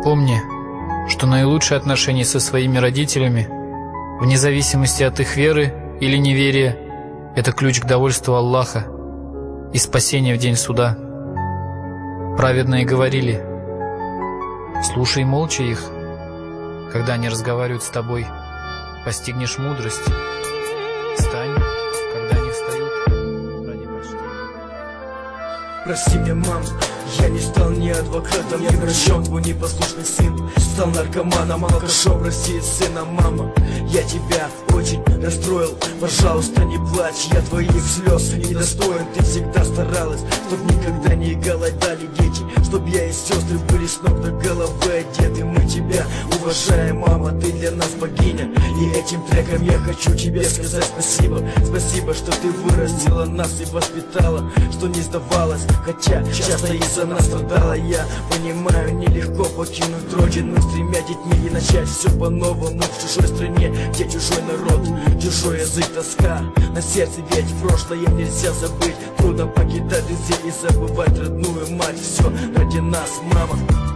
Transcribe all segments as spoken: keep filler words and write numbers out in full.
Помни, что наилучшие отношения со своими родителями, вне зависимости от их веры или неверия, это ключ к довольству Аллаха и спасения в день суда. Праведные говорили: слушай молча их, когда они разговаривают с тобой, постигнешь мудрость. Встань, когда они встают, ради почтения. Прости меня, мам, я не стал ни адвокатом, ни врачом. Твой непослушный сын стал наркоманом, алкашом. Прости, сына, мама, я тебя очень расстроил. Пожалуйста, не плачь, я твоих слез недостоин. Ты всегда старалась, чтоб никогда не голодали дети, чтоб я и сестры были с ног до головы одеты. Мы тебя уважаем, мама, ты для нас богиня. И этим треком я хочу тебе сказать спасибо. Спасибо, что ты вырастила нас и воспитала, что не сдавалась, хотя часто из-за нас страдала. Я понимаю, нелегко покинуть родину с тремя детьми и начать все по-новому в чужой стране, где чужой народ, чужой язык, тоска на сердце, ведь прошлое нельзя забыть. Трудно покидать друзей и забывать родную мать. Все ради нас, мама.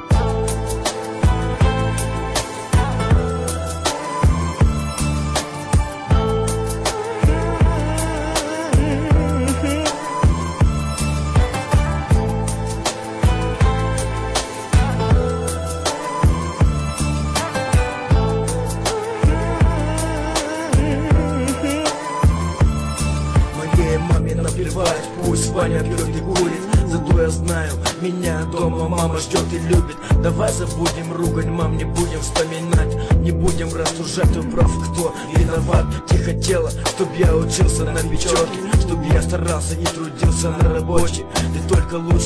Маме наплевать, пусть Ваня пьет и курит, зато я знаю, меня дома мама ждет и любит. Давай забудем ругань, мам, не будем вспоминать, не будем рассуждать, кто прав, кто виноват. Ты хотела, чтоб я учился на пятерке, чтоб я старался и трудился на работе. Ты только лучше